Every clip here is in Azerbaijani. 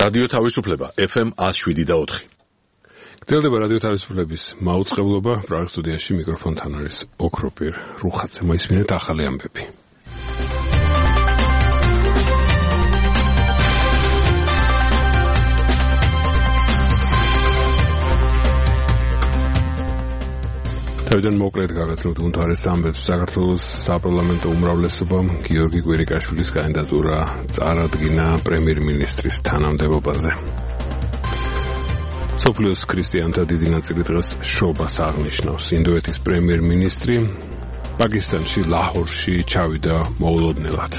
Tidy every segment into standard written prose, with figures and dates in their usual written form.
რადიო თავისუფლება FM 107.4. გრძელდება რადიო თავისუფლების მაუწყებლობა. პრაღის სტუდიაში მიკროფონთან არის ოქროპირ რუხაძე. მოისმინეთ ახალი ამბები. თავიდან მოკლედ გაგაცნობთ უმთავრეს ამბებს. საქართველოს საპარლამენტო უმრავლესობამ გიორგი კვირიკაშვილის კანდიდატურა წარადგინა პრემიერ-მინისტრის თანამდებობაზე. სოფლიოს ქრისტიანთა დიდი ნაწილი დღეს შობას აღნიშნავს. ინდოეთის პრემიერ-მინისტრი პაკისტანში ლაჰორში ჩავიდა მოულოდნელად.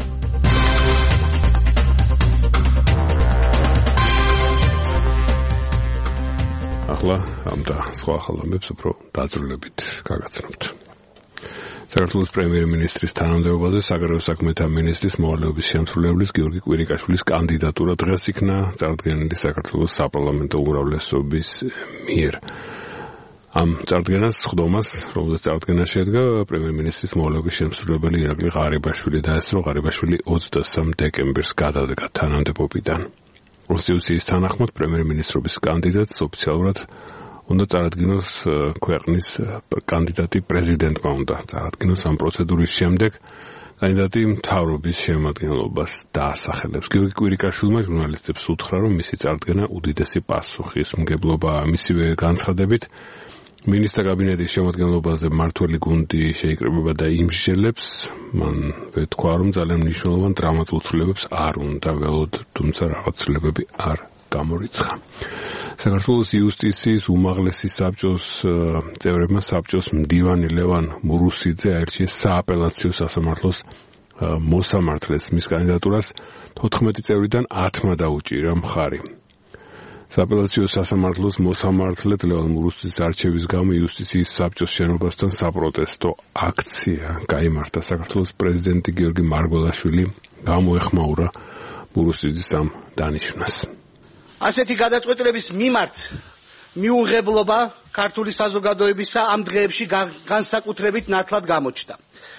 ახლა ამ და სხვა ახალ ამბებს უფრო დაწვრილებით გაგაცნობთ. საქართველოს პრემიერ-მინისტრის თანამდებობაზე საგარეო საქმეთა მინისტრის მოვალეობის შემსრულებლის გიორგი კვირიკაშვილის კანდიდატურა დღეს იქნა წარდგენილი საქართველოს საპარლამენტო უმრავლესობის მიერ. ამ წარდგენას ხდომას, რომელზეც წარდგენა შედგა, პრემიერ-მინისტრის მოვალეობის შემსრულებელი ირაკლი ღარიბაშვილი დაესწრო. ღარიბაშვილი 23 დეკემბერს გადადგა თანამდებობიდან. კონსტიტუციის თანახმად პრემიერ-მინისტრობის კანდიდატს ოფიციალურად უნდა წარადგინოს ქვეყნის კანდიდატი პრეზიდენტმა უნდა წარადგინოს. ამ პროცედურის შემდეგ კანდიდატი მთავრობის შემადგენლობას დაასახელებს. გიორგი კვირიკაშვილმა ჟურნალისტებს უთხრა, რომ მისი წარდგენა უდიდესი პასუხისმგებლობაა. მისივე განცხადებით, მინისტრთა კაბინეტის შემადგენლობაზე მმართველი გუნდი შეიკრიბება და იმსჯელებს. მან თქვა, რომ ძალიან მნიშვნელოვან დრამატულ ცვლილებებს არ უნდა ველოდ, თუმცა რაღაც ცვლილებები არ გამორიცხა. საქართველოს იუსტიციის უმაღლესი საბჭოს წევრებმა საბჭოს მდივანი ლევან მურუსიძე აირჩიეს სააპელაციო სასამართლოს მოსამართლეს. მის კანდიდატურას 14 წევრიდან 10-მა დაუჭირა მხარი. სააპელაციო სასამართლოს მოსამართლედ ლევან მურუსიძის არჩევის გამო იუსტიციის საბჭოს შენობასთან საპროტესტო აქცია გაიმართა. საქართველოს პრეზიდენტი გიორგი მარგველაშვილი გამოეხმაურა მურუსიძის ამ დანიშვნას. ასეთი გადაწყვეტილების მიმართ მიუღებლობა ქართული საზოგადოებისა ამ დღეებში განსაკუთრებით ნათლად გამოჩნდა.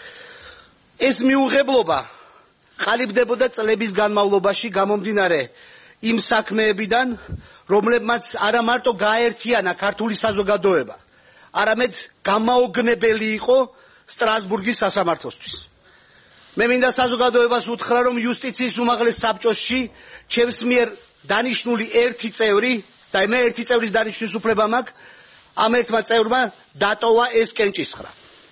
ეს მიუღებლობა ყალიბდებოდა წლების განმავლობაში გამომდინარე იმ საქმეებიდან, რომლებმაც არა მარტო გააერთიანა ქართული საზოგადოება, არამედ გამაოგნებელი იყო სტრასბურგის სასამართლოსთვის. მე მინდა საზოგადოებას უთხრა, რომ იუსტიციის უმაღლეს საბჭოში ჩემს მიერ დანიშნული ერთი წევრი და მე ერთი წევრის დანიშვნის უფლება მაქვს, ამ ერთმა წევრმა დატოვა ეს კენჭისყრა.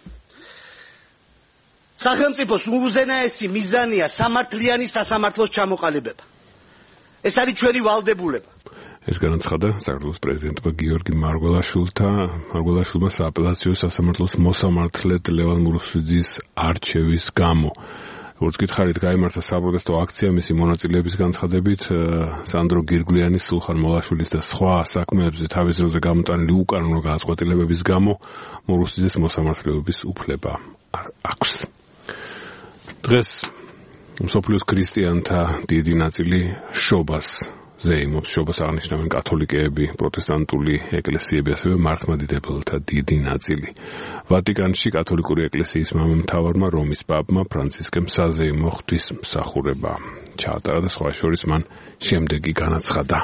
სახელმწიფოს უზენაესი მიზანია სამართლიანი სასამართლოს ჩამოყალიბება. ეს არის ჩვენი ვალდებულება. ეს განაცხადა საქართველოს პრეზიდენტმა გიორგი მარგველაშვილმა სააპელაციო სასამართლოს მოსამართლედ ლევან მურუსიძის არჩევის გამო. როგორც გითხარით, გაიმართა საპროტესტო აქცია მისი მონაწილეების განცხადებით, სანდრო გირგლიანის, სულხან მოლაშვილის და სხვა საქმეებზე თავის დროზე გამოტანილი უკანონო გადაწყვეტილებების გამო მურუსიძეს მოსამართლეობის უფლება არ აქვს. დღეს მსოფლიოს ქრისტიანთა დიდი ნაწილი შობას ზეიმობს. შობას აღნიშნავენ კათოლიკეები, პროტესტანტული ეკლესიები, ასევე მართლმადიდებელთა დიდი ნაწილი. ვატიკანში კათოლიკური ეკლესიის მამამთავარმა რომის პაპმა ფრანცისკემ საზეიმო ღვთისმსახურება ჩაატარა და სხვა შორის მან შემდეგი განაცხადა.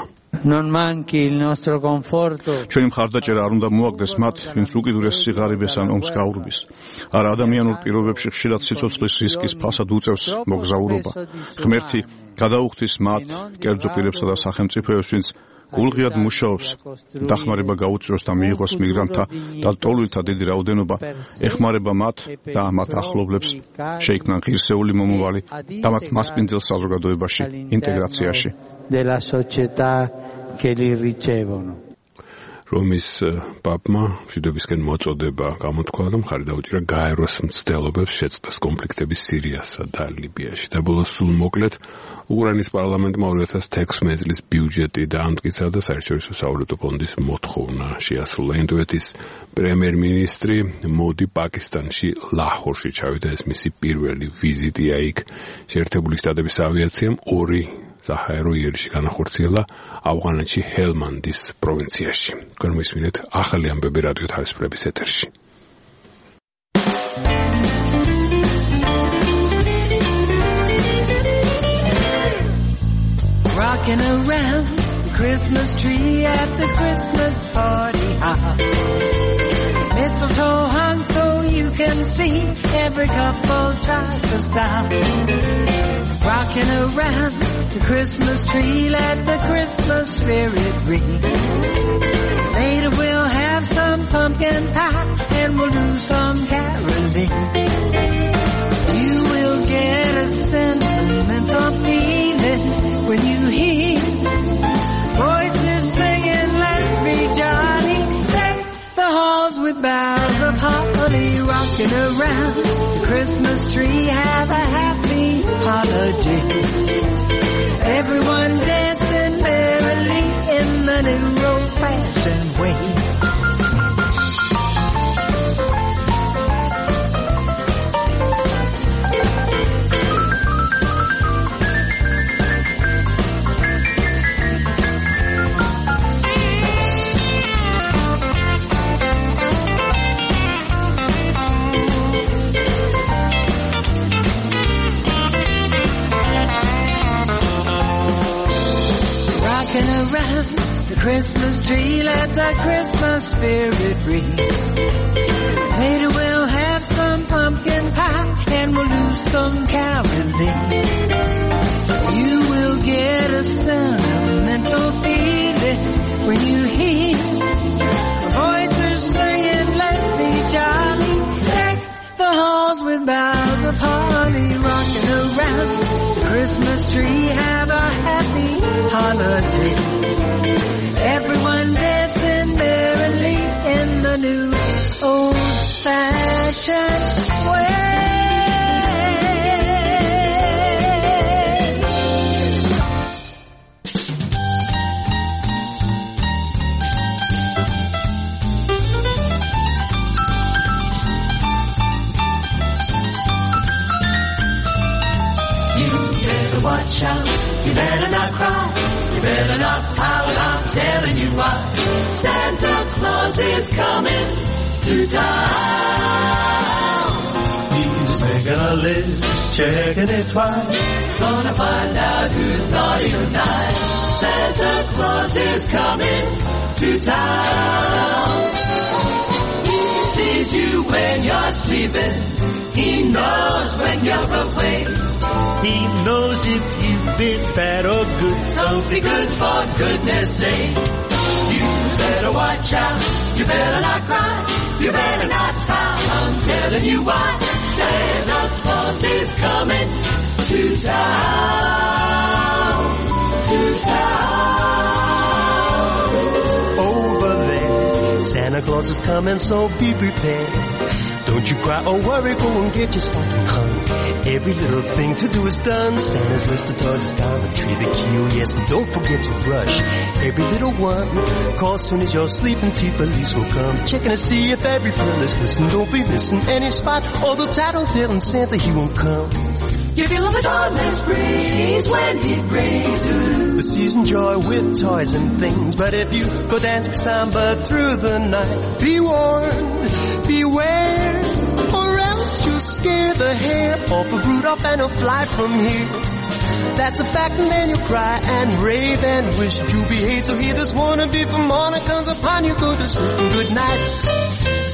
ჩვენი მხარდაჭერა არ უნდა მოაგდეს მათ, ვინც უკიდურეს სიღარიბეს ან ომს გაურბის. არა ადამიანურ პირობებში ხშირად სიცოცხლის რისკის ფასად უწევს მოგზაურობა. ღმერთი გადაუხდის მათ კერძო პირებსა და სახელმწიფოებს, ვინც გულღიად მუშაობს, დახმარება გაუწიოს და მიიღოს მიგრანტთა და ტოლვილთა დიდი რაოდენობა, ეხმარება მათ და მათ ახლობლებს, შეიქმნან ღირსეული მომავალი და მათ მასპინძელ საზოგადოებაში ინტეგრაციაში. რომის პაპმა მშვიდობისკენ მოწოდება გამოთქვა და მხარი დაუჭირა გაეროს მცდელობებს შეწყდეს კონფლიქტების სირიასა და ლიბიაში. და ბოლოს სულ მოკლედ უკრაინის პარლამენტმა 2016 წლის ბიუჯეტი დაამტკიცა და საერთაშორისო სავალუტო ფონდის მოთხოვნა შეასრულა. ინდოეთის პრემიერ-მინისტრი მოდი პაკისტანში ლაჰორში ჩავიდა. ეს მისი პირველი ვიზიტია იქ. შეერთებული შტატების ავიაციამ 2 საჰაერო იერიში განახორციელა ავღანეთში ჰელმანდის პროვინციაში. განმისმინეთ ახალი ამბები რადიო თავისუფლების ეთერში. Rock rocking around the Christmas tree at the Christmas party hop. Mistletoe hung so you can see, every couple tries to stop. Rocking around the Christmas tree, let the Christmas spirit ring. Later we'll have some pumpkin pie and we'll do some caroling. You will get a sentimental feeling when you hear voices singing, let's be jolly. Deck the halls with boughs of holly, rocking around the Christmas tree. Have a happy holiday. Everyone dancing merrily in the new old-fashioned way. Around the Christmas tree, let the Christmas spirit ring. Later we'll have some pumpkin pie and we'll do some caroling. You will get a sentimental feeling when you hear voices singing, let's be jolly. Deck the halls with boughs of holly, rocking around the Christmas tree. Have a happy holiday. Everyone dancing merrily in the new old-fashioned way. You better watch out, you better not cry. You better not pout, I'm telling you why. Santa Claus is coming to town. He's making a list, checking it twice. Gonna find out who's naughty or nice. Santa Claus is coming to town. He sees you when you're sleeping. He knows when you're awake. He knows if you've been bad or good. So be good for goodness sake. You better watch out. You better not cry. You better not pout. I'm telling you why. Santa Claus is coming to town. To town. Over there, Santa Claus is coming, so be prepared. Don't you cry or worry, go and get your stocking hung. Every little thing to do is done. Santa's list of toys is down the tree, the key, oh yes, and don't forget to brush every little one. Call soon as you're sleeping, T police will come, checking to see if every pill is missing. Don't be missing any spot, although tattletale and Santa, he won't come. You feel the dawnless breeze when he brings the season joy with toys and things. But if you go dancing samba through the night, be warned, beware, or else you'll scare the hair off of Rudolph and he'll fly from here. That's a fact, and then you'll cry and rave and wish you behave. So hear this wannabe from morning comes upon you, go to sleep and good night.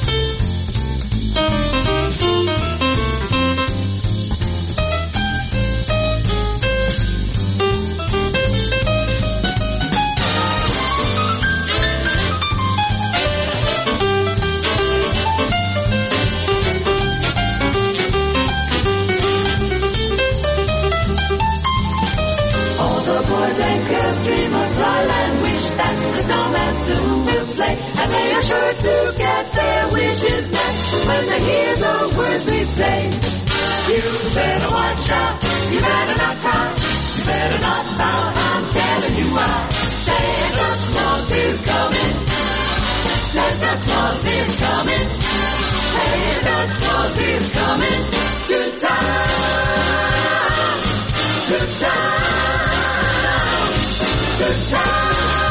To get their wishes met when they hear the words we say. You better watch out, you better not cry, you better not pout, I'm telling you why. Santa Claus is coming, Santa Claus is coming, Santa Claus is coming to town, to town, to town.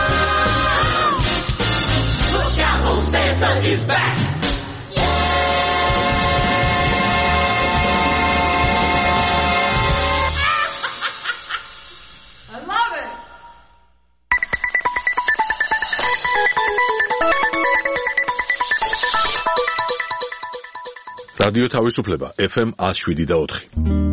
Santa is back. I love it. რადიო თავისუფლება FM 107.4.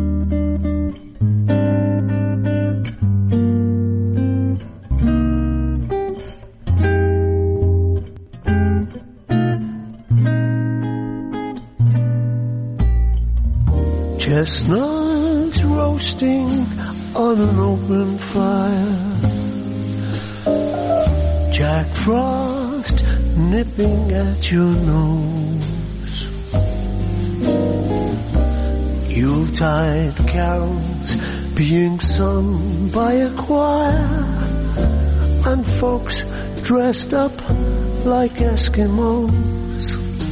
Chestnuts roasting on an open fire, Jack Frost nipping at your nose, Yuletide carols being sung by a choir, and folks dressed up like Eskimos.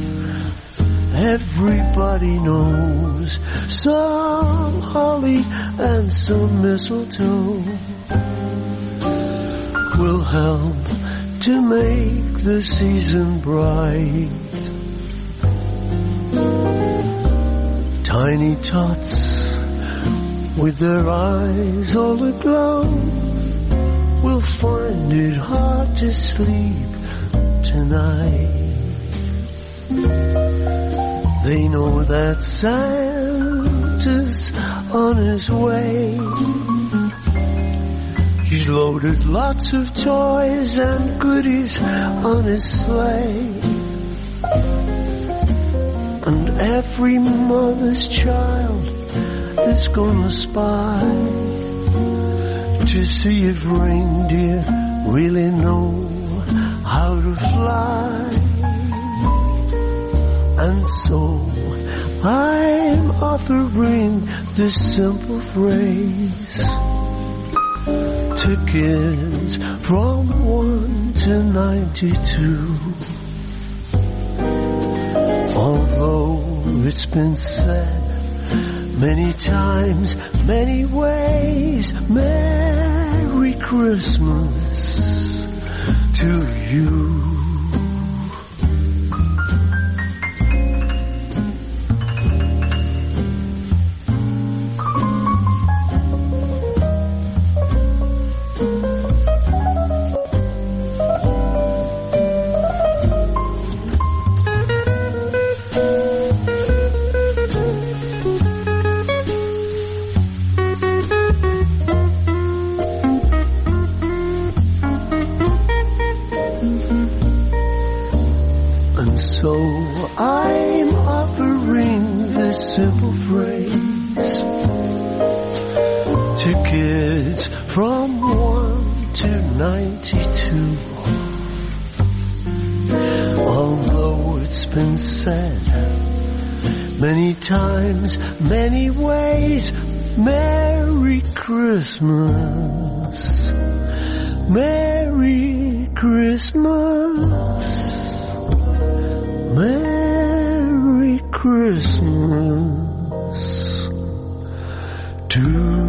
Everybody knows some holly and some mistletoe will help to make the season bright. Tiny tots with their eyes all aglow will find it hard to sleep tonight. They know that Santa's on his way. He's loaded lots of toys and goodies on his sleigh. And every mother's child is gonna spy to see if reindeer really know how to fly. And so I'm offering this simple phrase to kids from 1 to 92. Although it's been said many times, many ways, Merry Christmas to you. So I'm offering this simple phrase to kids from 1 to 92. Although it's been said many times, many ways, Merry Christmas, Merry Christmas, Merry Christmas to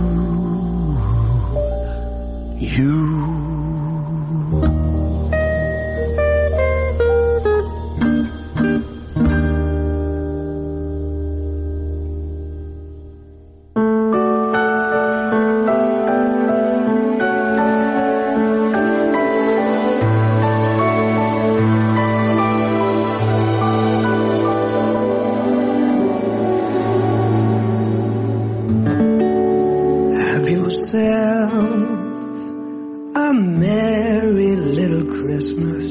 you. A merry little Christmas.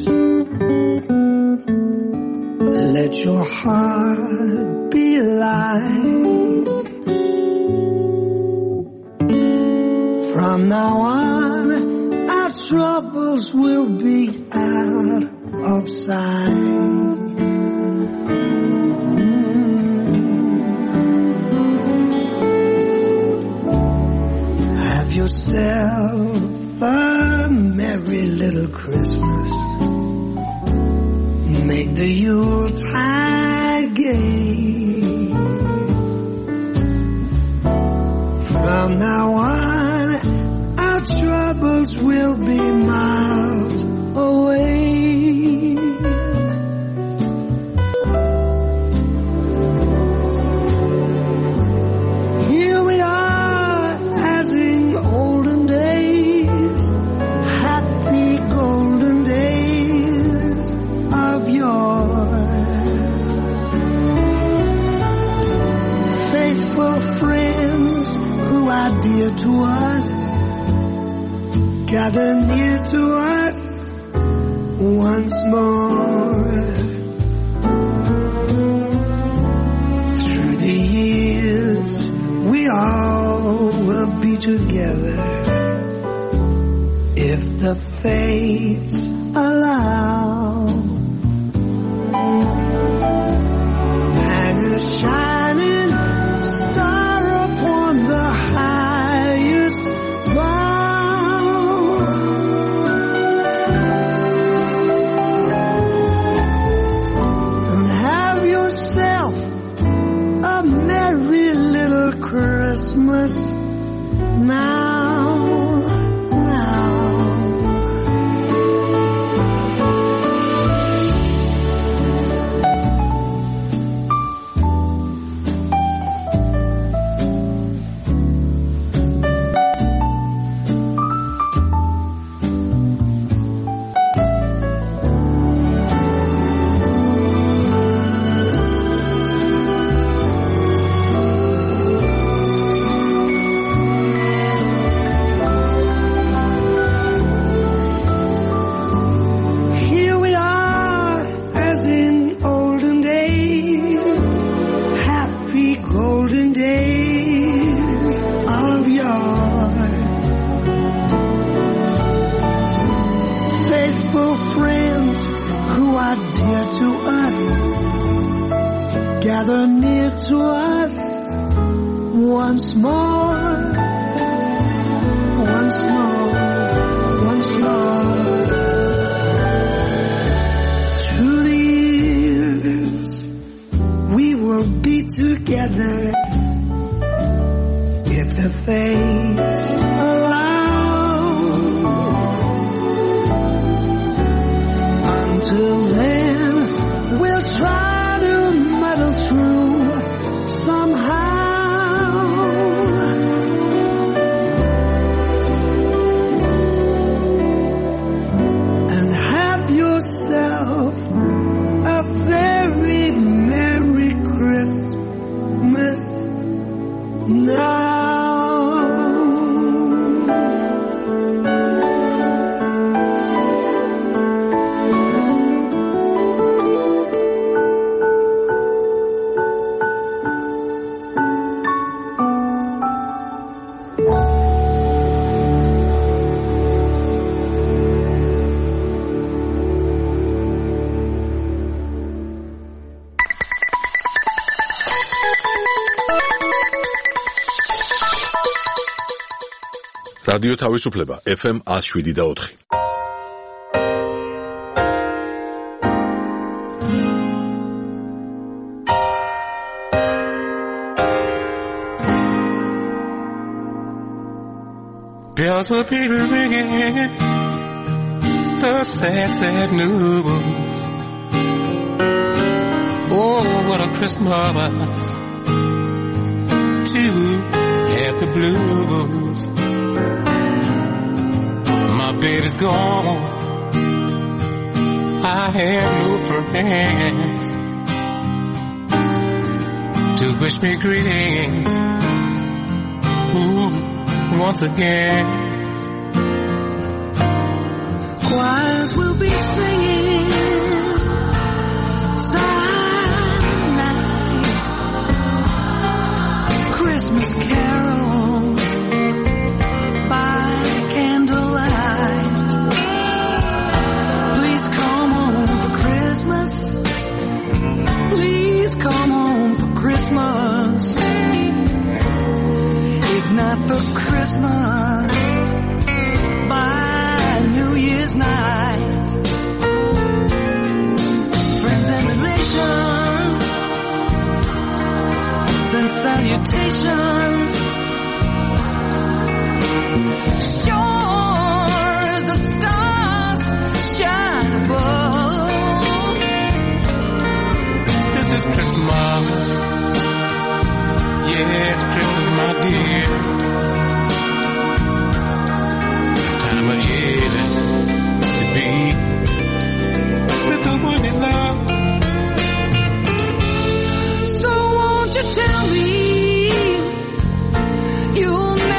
Let your heart be light. From now on, our troubles will be out of sight. Have yourself a merry little Christmas. Make the Yuletide gay. From now on, our troubles will be miles away. Here we are as in olden days, happy golden days of yore. are dear to us, gather near to us once more. Through the years, we all will be together if the fates allow. Hang a shining star upon the highest bough, and have yourself a merry little Christmas now. Gather near to us once more, once more, once more. Through the years, we will be together if the fates allow. Until then, we'll try through somehow, and have yourself a very Merry Christmas now. რადიო თავისუფლება FM 107.4. Bells will be ringing, the sad, sad news. Oh, what a Christmas to have the blues. My baby's gone, I have no friends to wish me greetings. Ooh, once again. Choirs will be singing silent night, Christmas carols by candlelight. Please come home for Christmas. Please come home for Christmas. If not for Christmas, by New Year's night. Friends and relations send salutations. Sure as the stars shine above, this is Christmas. Yes, Christmas, my dear. Time of year to be with the one you love. So won't you tell me you'll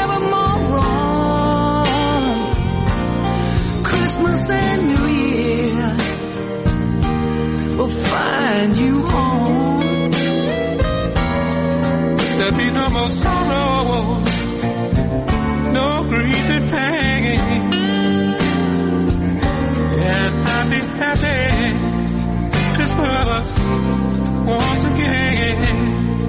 There'll be no more sorrow, no grief and pain, and I'll be happy Christmas once again.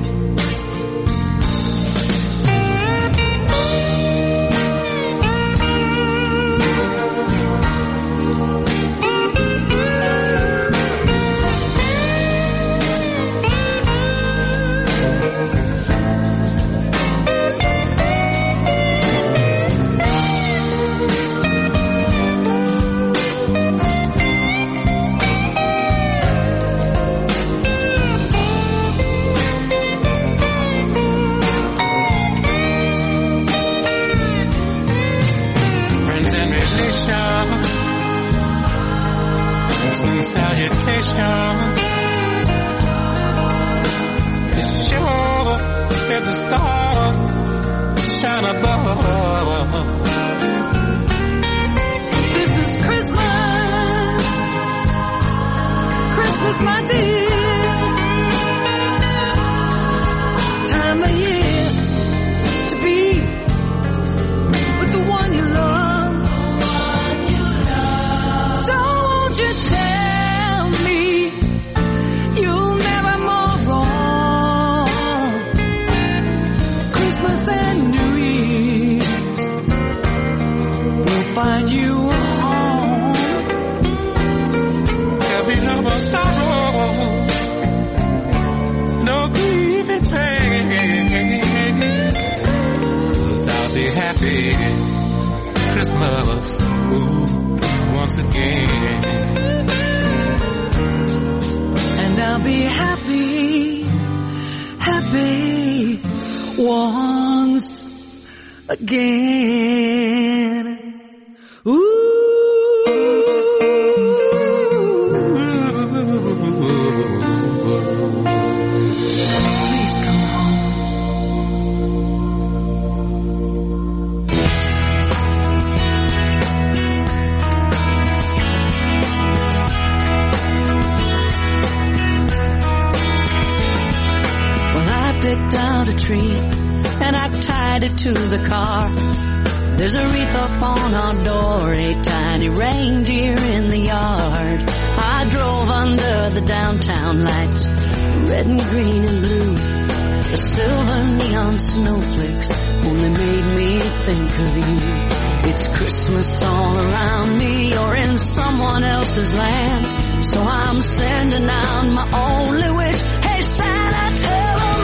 Salutations. It's sure as the stars shine above. This is Christmas, Christmas, my dear. Time of year to be with the one you love. So won't you tell me you'll never more wrong? Christmas and New Year's will find you home. There'll be no more sorrow, no grief and pain, 'cause I'll be happy Christmas, ooh, once again. And I'll be happy, happy once again. Ooh. Please come home. Picked out a tree and I tied it to the car. There's a wreath up on our door, a tiny reindeer in the yard. I drove under the downtown lights, red and green and blue. The silver neon snowflakes only made me think of you. It's Christmas all around me or in someone else's land, so I'm sending out my only wish. Hey Santa, tell them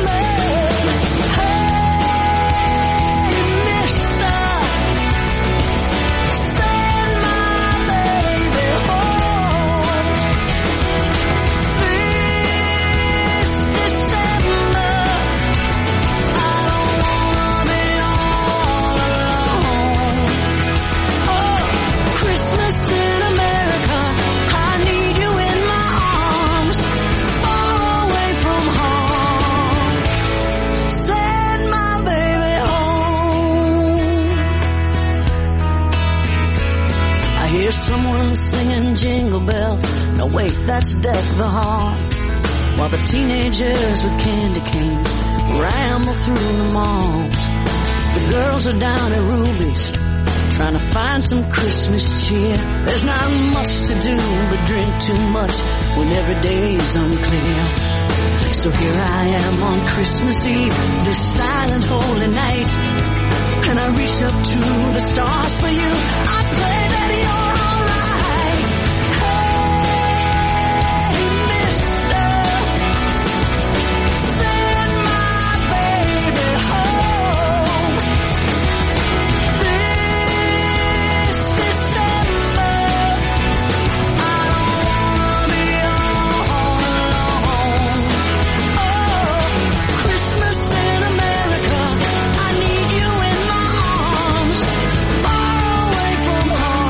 someone singing jingle bells. No wait, that's Deck the Halls. While the teenagers with candy canes ramble through the malls. The girls are down at Ruby's trying to find some Christmas cheer. There's not much to do but drink too much when every day's unclear. So here I am on Christmas Eve, this silent holy night, and I reach up to the stars for you. I pray that you're Far away from home.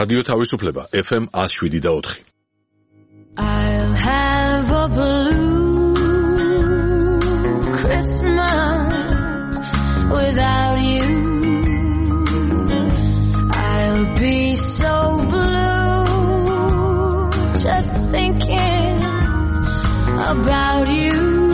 რადიო თავისუფლება FM 107.4. I'll have a blue Christmas without you. I'll be so blue just thinking about you.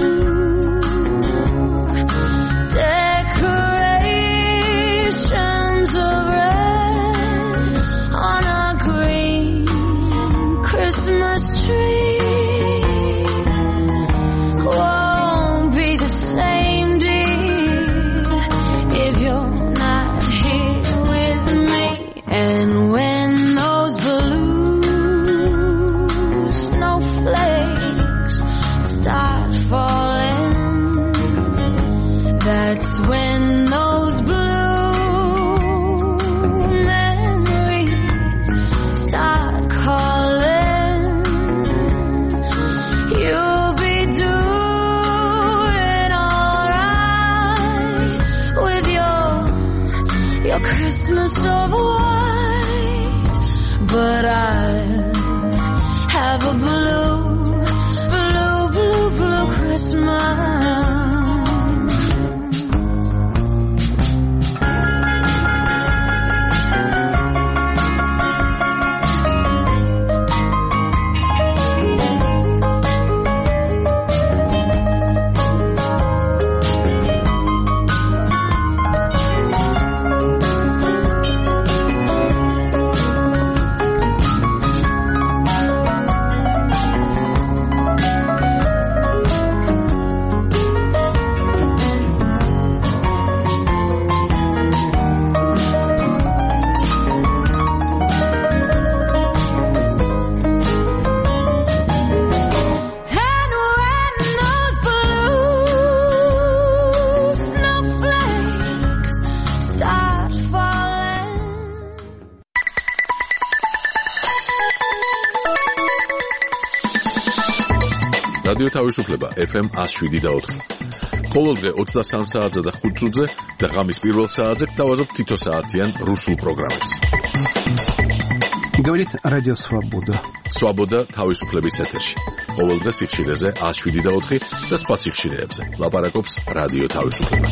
Decorations of red on a green Christmas tree won't be the same, dear, if you're not here with me. And when those blue snowflakes start falling, that's when those blue memories start calling. You'll be doing alright with your Christmas of white, but I have a blue Christmas. რადიო თავისუფლება FM 107.4. ყოველდღე 23 საათზე და 5 წუთზე და ღამის პირველ საათზე გთავაზობთ თითო საათიან რუსულ პროგრამებს. Говорит Радио Свобода. Свобода თავისუფლების ეთერში. ყოველდღე სიხშირეზე 107.4 და სხვა სიხშირეებზე. ლაპარაკობს რადიო თავისუფლება.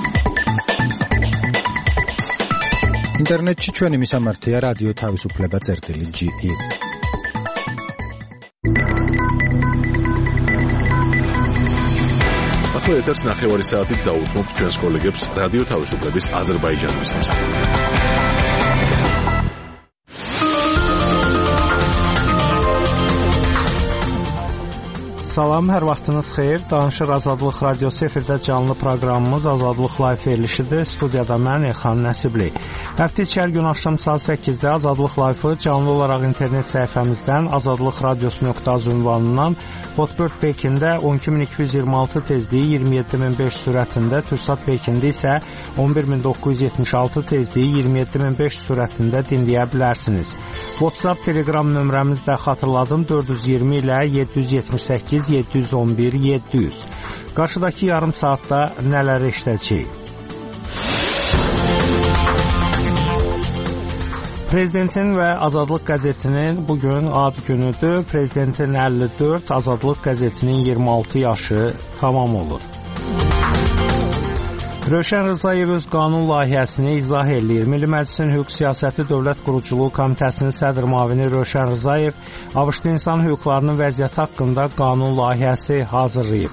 ინტერნეტში ჩვენი მისამართია რადიო თავისუფლება.ge. ახლა ეთერს ნახევარი საათით დაუთმობთ ჩვენს კოლეგებს რადიო თავისუფლების აზერბაიჯანის მსახურში. Salam, hər vaxtınız xeyir. Danışır Azadlıq Radiosu efirdə canlı proqramımız Azadlıq Live verilişidir. Studiyada mən Elxan Nəsibli. Həftə içi hər gün axşam saat 8-də Azadlıq Live-ı canlı olaraq internet səhifəmizdən azadlıqradios.az ünvanından Hotbird Pekində 12226 tezliyi 27500 sürətində, Türksat Pekində isə 11976 tezliyi 27500 sürətində dinləyə bilərsiniz. WhatsApp, Telegram nömrəmiz də xatırladım 420 ilə 778 711 700. Qarşıdakı yarım saatda nələr eşidəcəyik? Prezidentin və Azadlıq qəzetinin bugün ad günüdür. Prezidentin 54, Azadlıq qəzetinin 26 yaşı tamam olur. Rövşən Rzayev öz qanun layihəsini izah eləyir. Milli Məclisin Hüquq Siyasəti Dövlət Quruculuğu Komitəsinin sədr müavini Rövşən Rzayev ABŞ-da insan hüquqlarının vəziyyəti haqqında qanun layihəsi hazırlayıb.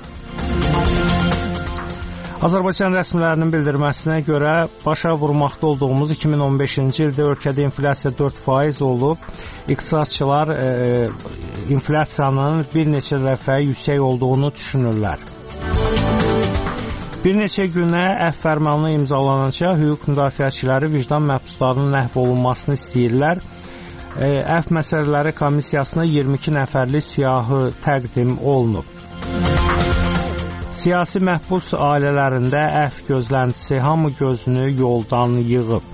Azərbaycan rəsmilərinin bildirməsinə görə başa vurmaqda olduğumuz 2015-ci ildə ölkədə inflyasiya 4% olub. İqtisadçılar inflyasiyanın bir neçə dəfə yüksək olduğunu düşünürlər. Bir neçə günə əfv fərmanı imzalanacaq, hüquq müdafiəçiləri vicdan məhbuslarının məhv olunmasını istəyirlər. Əfv məsələləri komissiyasına 22 nəfərlik siyahı təqdim olunub. Siyasi məhbus ailələrində əfv gözləntisi hamı gözünü yoldan yığıb.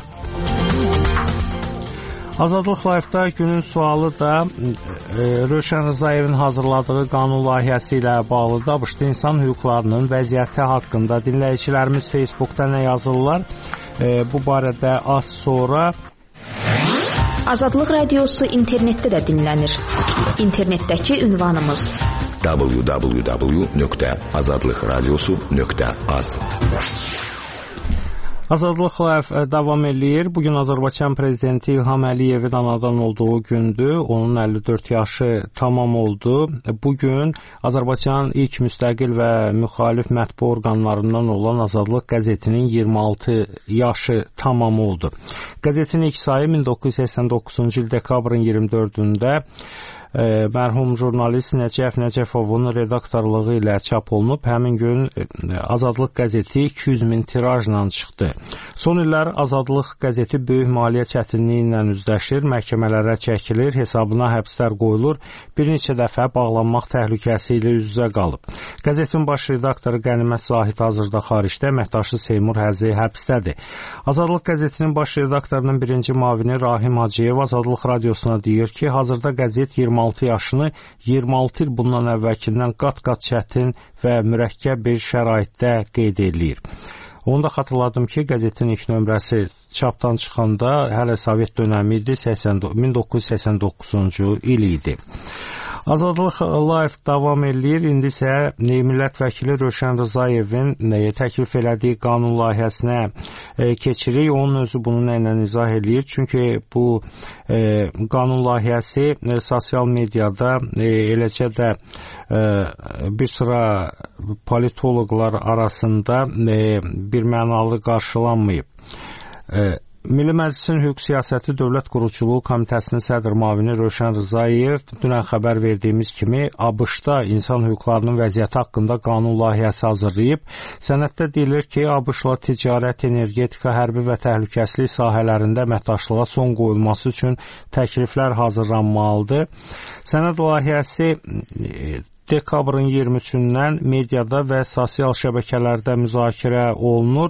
Azadlıq Live-da günün sualı da Rövşən Rzayevin hazırladığı qanun layihəsi ilə bağlıdır. ABŞ-da insan hüquqlarının vəziyyəti haqqında dinləyicilərimiz Facebookda nə yazırlar? Bu barədə az sonra. Azadlıq Radiosu internetdə də dinlənir. İnternetdəki ünvanımız www.azadlıqradiosu.az. Azadlıq davam eləyir. Bugün Azərbaycan prezidenti İlham Əliyevin anadan olduğu gündür. Onun 54 yaşı tamam oldu. Bugün Azərbaycanın ilk müstəqil və müxalif mətbu orqanlarından olan Azadlıq qəzetinin 26 yaşı tamam oldu. Qəzetin ilk sayı 1989-cu il dekabrın 24-də mərhum jurnalist Nəcəf Nəcəfovun redaktorluğu ilə çap olunub. Həmin gün Azadlıq qəzeti 200 min tirajla çıxdı. Son illər Azadlıq qəzeti böyük maliyyə çətinliyi ilə üzləşir, məhkəmələrə çəkilir, hesabına həbslər qoyulur, bir neçə dəfə bağlanmaq təhlükəsi ilə üz-üzə qalıb. Qəzetin baş redaktoru Qənimət Zahid hazırda xaricdə, əməkdaşı Seymur Həzi həbsdədir. Azadlıq qəzetinin baş redaktorunun birinci müavini Rahim Hacıyev Azadlıq radiosuna deyir ki, hazırda qəzet 26 yaşını 26 il bundan əvvəlkindən qat-qat çətin və mürəkkəb bir şəraitdə qeyd edir. Onu da xatırladım ki, qəzetin ilk nömrəsi çapdan çıxanda hələ Sovet dönəmi idi, 1989-cu il idi. Azadlıq Live davam eləyir. İndi isə millət vəkili Rövşən Rızayevin təklif elədiyi qanun layihəsinə keçirik. Onun özü bunu nə ilə izah eləyir? Çünki bu qanun layihəsi sosial mediada eləcə də bir sıra politoloqlar arasında bir mənalı qarşılanmayıb. Milli Məclisin Hüquq Siyasəti Dövlət Quruculuğu Komitəsinin sədr müavini Rövşən Rızayev dünən xəbər verdiyimiz kimi ABŞ-da insan hüquqlarının vəziyyəti haqqında qanun layihəsi hazırlayıb. Sənəddə deyilir ki, ABŞ-la ticarət, energetika, hərbi və təhlükəsizlik sahələrində əməkdaşlığa son qoyulması üçün təkliflər hazırlanmalıdır. Sənəd layihəsi dekabrın 23-dən mediada və sosial şəbəkələrdə müzakirə olunur.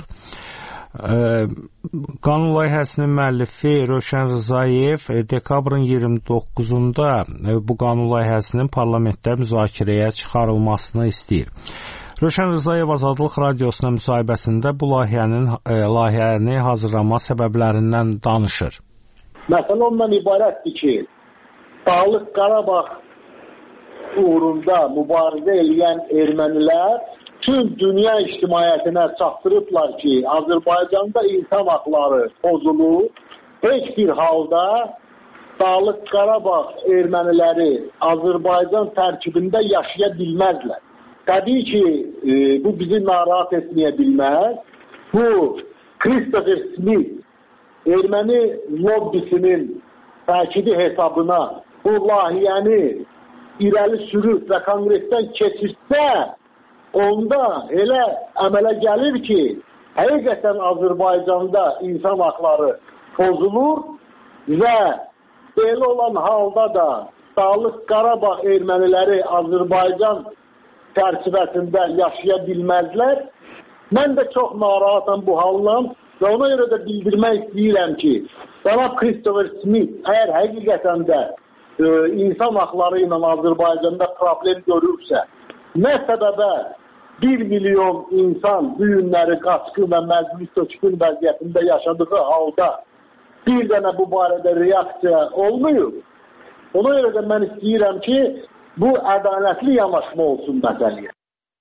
Qanun layihəsinin müəllifi Rövşən Rızayev dekabrın 29-unda bu qanun layihəsinin parlamentdə müzakirəyə çıxarılmasını istəyir. Rövşən Rızayev Azadlıq radiosuna müsahibəsində bu layihəni hazırlama səbəblərindən danışır. Məsələ ondan ibarətdir ki, Dağlıq Qarabağ uğrunda mübarizə eləyən ermənilər tüm dünya ictimaiyyətinə çatdırıblar ki, Azərbaycanda insan haqları pozulur. Heç bir halda Dağlıq Qarabağ erməniləri Azərbaycan tərkibində yaşaya bilməzlər. Təbii ki, bu bizi narahat etməyə bilməz. Bu, Christopher Smith erməni lobbisinin təkidi hesabına bu layihəni irəli sürüb və konqresdən keçirsə, onda elə əmələ gəlir ki, həqiqətən Azərbaycanda insan haqları pozulur və belə olan halda da Dağlıq Qarabağ erməniləri Azərbaycan çərçivəsində yaşaya bilməzlər. Mən də çox narahatam bu haldan və ona görə də bildirmək istəyirəm ki, cənab Christopher Smith əgər həqiqətən də insan haqları ilə Azərbaycanda problem görürsə, nə səbəbə 1 milyon insan bu günləri qaçqın və məclis köçkün vəziyyətində yaşadığı halda bir dənə bu barədə reaksiya olmuyor. Ona görə də mən istəyirəm ki, bu ədalətli yanaşma olsun məsələyə.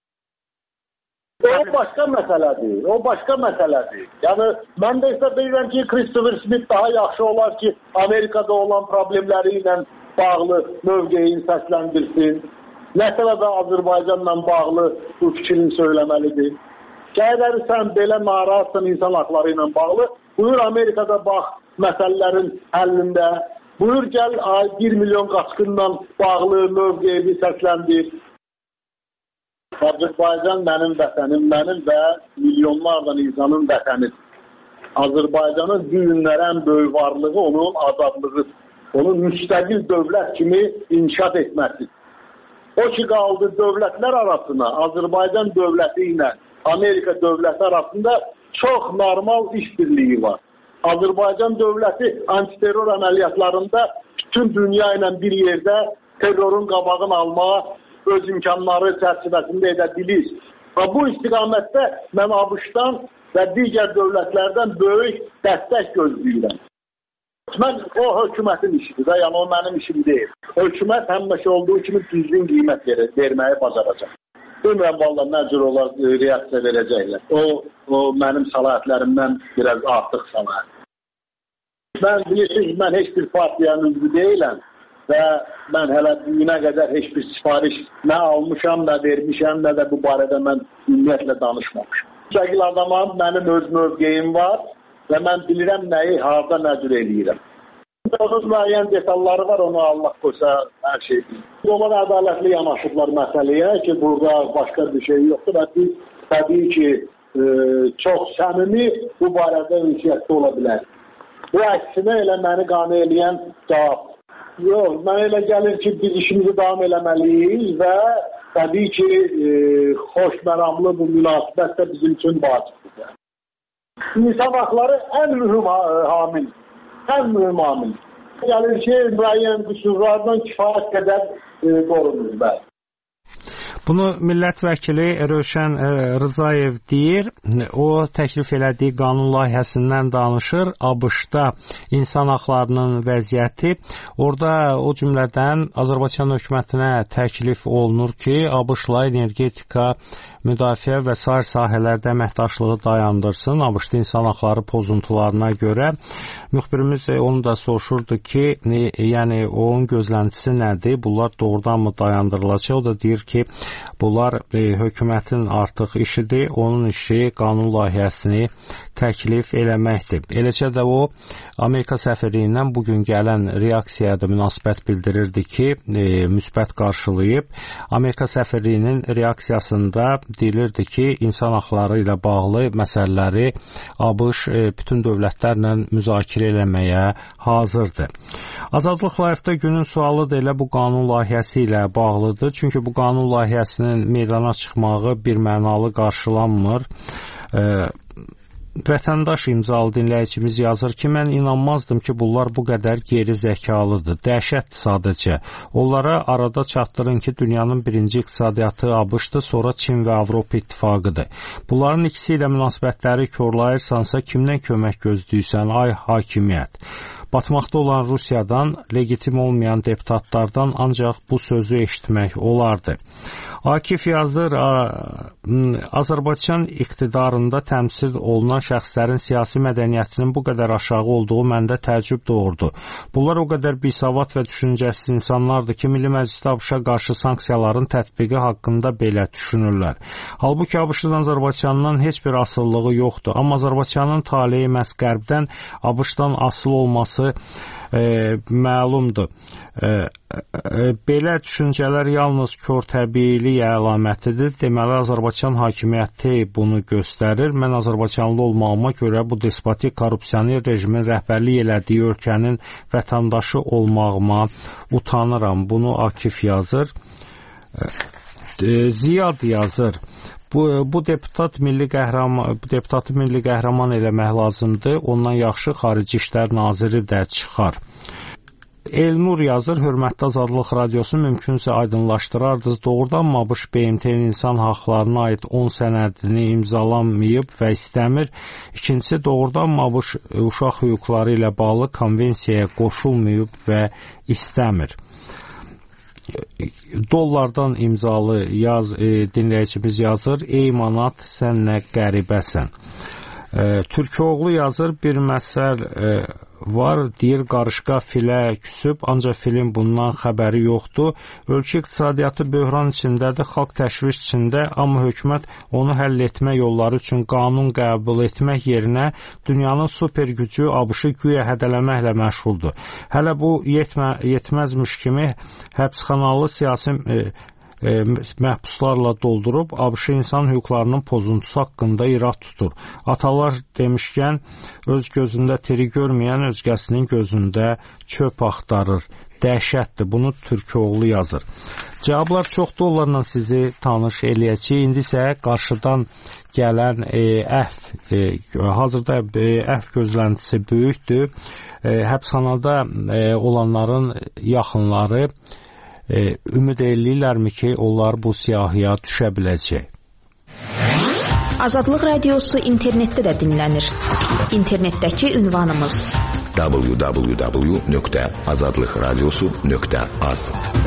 O başqa məsələdir. Yəni, mən də isə deyirəm ki, Christopher Smith daha yaxşı olar ki, Amerikada olan problemləri ilə bağlı mövqeyini səsləndirsin. Nə səbəbə Azərbaycanla bağlı bu fikrini söyləməlidir. Əgər sən belə narahatsan insan haqları ilə bağlı, buyur Amerikada bax məsələlərin həllində, buyur gəl 1 milyon qaçqınla bağlı mövqeyini səsləndir. Azərbaycan mənim vətənim, mənim və milyonlarla insanın vətənidir. Azərbaycanın bu günlərə ən böyük varlığı onun azadlığıdır. Onun müstəqil dövlət kimi inkişaf etməsidir. O ki qaldı dövlətlər arasına, Azərbaycan dövləti ilə Amerika dövləti arasında çox normal işbirliyi var. Azərbaycan dövləti antiterror əməliyyatlarında bütün dünya ilə bir yerdə terrorun qabağını almağa öz imkanları çərçivəsində edə bilir. Bu istiqamətdə mən ABŞ-dan və digər dövlətlərdən böyük dəstək gözləyirəm. O hökumətin işidir də, yəni o mənim işim deyil. Hökumət həmişə olduğu kimi düzgün qiymət verməyi bacaracaq. Bilmirəm valla nə cür olar reaksiya verəcəklər. O mənim səlahiyyətlərimdən biraz artıq səlahiyyət. Mən bilirsiniz, mən heç bir partiyanın üzvü deyiləm və mən hələ bugünə qədər heç bir sifariş nə almışam, nə vermişəm, nə də bu barədə mən ümumiyyətlə danışmamışam. Müstəqil adamam, mənim öz mövqeyim var və mən bilirəm nəyi, harada, nə cür eləyirəm. Onun müəyyən detalları var, onu Allah qoysa hər şey bilir. Onlar ədalətli yanaşıblar məsələyə ki, burada başqa bir şey yoxdur və biz təbii ki, çox səmimi bu barədə ünsiyyətdə ola bilər. Bu əksinə elə məni qane eləyən cavab. Yox, mənə elə gəlir ki, biz işimizi davam eləməliyik və təbii ki, xoşməramlı bu münasibət də bizim üçün vacibdir. İnsan haqları ən mühüm hamil. Ən mühüm hamil. Gəlir ki, müəyyən qüsurlardan kifayət qədər qorunur. Bəli. Bunu millət vəkili Rövşən Rzayev deyir. O təklif elədiyi qanun layihəsindən danışır. ABŞ-da insan haqlarının vəziyyəti. Orada o cümlədən Azərbaycan hökumətinə təklif olunur ki, ABŞ-la energetika, müdafiə və sair sahələrdə əməkdaşlığı dayandırsın. ABŞ-da insan haqları pozuntularına görə. Müxbirimiz onu da soruşurdu ki, yəni onun gözləntisi nədir? Bunlar doğrudan mı dayandırılacaq? O da deyir ki, bunlar hökumətin artıq işidir. Onun işi qanun layihəsini təklif eləməkdir. Eləcə də o, Amerika səfirliyindən bugün gələn reaksiyaya da münasibət bildirirdi ki, müsbət qarşılayıb. Amerika səfirliyinin reaksiyasında deyilirdi ki, insan haqları ilə bağlı məsələləri ABŞ bütün dövlətlərlə müzakirə eləməyə hazırdır. Azadlıq Live-da günün sualı da elə bu qanun layihəsi ilə bağlıdır. Çünki bu qanun layihəsinin meydana çıxmağı birmənalı qarşılanmır. Vətəndaş imzalı dinləyicimiz yazır ki, mən inanmazdım ki, bunlar bu qədər geri zəkalıdır. Dəhşətdir sadəcə. Onlara arada çatdırın ki, dünyanın birinci iqtisadiyyatı ABŞ-dır, sonra Çin və Avropa İttifaqıdır. Bunların ikisi ilə münasibətləri korlayırsansa, kimdən kömək gözləyirsən, ay hakimiyyət? Batmaqda olan Rusiyadan, legitim olmayan deputatlardan ancaq bu sözü eşitmək olardı. Akif yazır, Azərbaycan iqtidarında təmsil olunan şəxslərin siyasi mədəniyyətinin bu qədər aşağı olduğu məndə təəccüb doğurdu. Bunlar o qədər bisavad və düşüncəsiz insanlardır ki, Milli Məclisdə ABŞ-a qarşı sanksiyaların tətbiqi haqqında belə düşünürlər. Halbuki ABŞ-dan Azərbaycandan heç bir asılılığı yoxdur. Amma Azərbaycanın taleyi məhz qərbdən ABŞ-dan asılı olması məlumdur. Belə düşüncələr yalnız körtəbiilik əlamətidir. Deməli, Azərbaycan hakimiyyəti bunu göstərir. Mən Azərbaycanlı olmağıma görə bu despotik korrupsioner rejimin rəhbərlik elədiyi ölkənin vətəndaşı olmağıma utanıram. Bunu Akif yazır. Ziyad yazır. Bu deputatı milli qəhrəman eləmək lazımdır. Ondan yaxşı Xarici İşlər Naziri də çıxar. Elnur yazır, hörmətli Azadlıq Radiosu, mümkünsə aydınlaşdırardınız. Doğrudan ABŞ BMT-nin insan haqlarına aid 10 sənədini imzalanmayıb və istəmir. İkincisi, doğrudan ABŞ uşaq hüquqları ilə bağlı konvensiyaya qoşulmayıb və istəmir. Dollardan imzalı dinləyicimiz yazır, ey manat, sən nə qəribəsən. Türkoğlu yazır, bir məsəl var, deyir, qarışqa filə küsüb, ancaq filin bundan xəbəri yoxdur. Ölkə iqtisadiyyatı böhran içindədir, xalq təşviş içində, amma hökumət onu həll etmə yolları üçün qanun qəbul etmək yerinə dünyanın super gücü ABŞ-ı güya hədələməklə məşğuldur. Hələ bu yetməzmiş kimi həbsxanalı siyasi məhbuslarla doldurub ABŞ insan hüquqlarının pozuntusu haqqında irad tutur. Atalar demişkən, öz gözündə teri görməyən özgəsinin gözündə çöp axtarır. Dəhşətdir. Bunu Türkoğlu yazır. Cavablar çoxdur, onlarla sizi tanış eləyəcək. İndi isə qarşıdan gələn hazırda əhv gözləntisi böyükdür. Həbsxanada olanların yaxınları ümid eləyirlərmi ki, onlar bu siyahıya düşə biləcək? Azadlıq Radiosu internetdə də dinlənir. İnternetdəki ünvanımız www.azadlıkradyosu.az.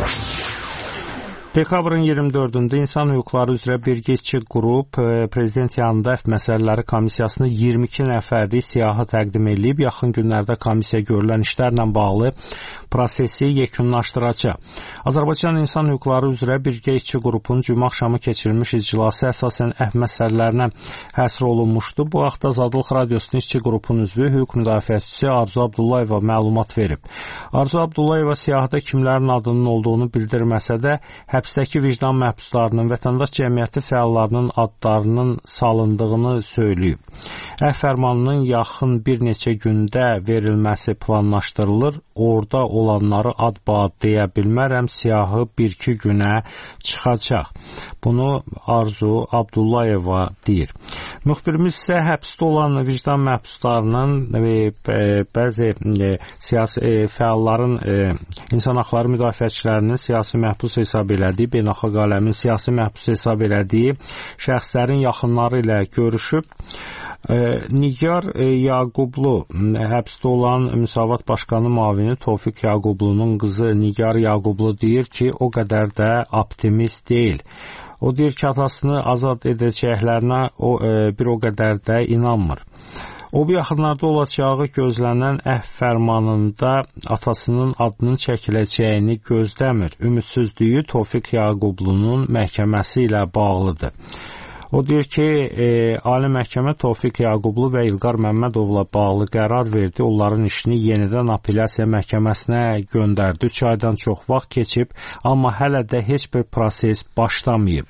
Dekabrın 24-də İnsan Hüquqları üzrə birgə qrup prezident yanında əfv məsələləri komissiyasına 22 nəfərlik siyahı təqdim edib, yaxın günlərdə komissiya görülən işlərlə bağlı prosesi yekunlaşdıracaq. Azərbaycan İnsan Hüquqları üzrə birgə qrupun cümə axşamı keçirilmiş iclası əsasən əfv məsələlərinə həsr olunmuşdu. Bu vaxt Azadlıq Radiosunun işçi qrupun üzvü hüquq müdafiəçisi Arzu Abdullayeva məlumat verib. Arzu Abdullayeva siyahıda kimlərin adının olduğunu bildirməsə də, həbsdəki vicdan məhbuslarının, vətəndaş cəmiyyəti fəallarının adlarının salındığını söyləyib. Əfv fərmanının yaxın bir neçə gündə verilməsi planlaşdırılır. Orada olanları ad-bad deyə bilmərəm, siyahı 1-2 günə çıxacaq. Bunu Arzu Abdullayeva deyir. Müxbirimiz isə həbsdə olan vicdan məhbuslarının bəzi siyasi fəalların, insan haqları müdafiəçilərinin siyasi məhbus hesab elədiyi, beynəlxalq aləmin siyasi məhbus hesab elədiyi şəxslərin yaxınları ilə görüşüb. Nigar Yaqublu, həbsdə olan Müsavat Başqanı müavini Tofiq Yaqublu'nun qızı Nigar Yaqublu deyir ki, o qədər də optimist deyil. O deyir ki, atasını azad edəcəklərinə bir o qədər də inanmır. O, bu yaxınlarda olacağı gözlənən əfv fərmanında atasının adının çəkiləcəyini gözləmir. Ümidsizliyi Tofiq Yaqublu'nun məhkəməsi ilə bağlıdır. O deyir ki, Ali Məhkəmə Tofiq Yaqublu və İlqar Məmmədovla bağlı qərar verdi. Onların işini yenidən apellyasiya məhkəməsinə göndərdi. 3 aydan çox vaxt keçib, amma hələ də heç bir proses başlamayıb.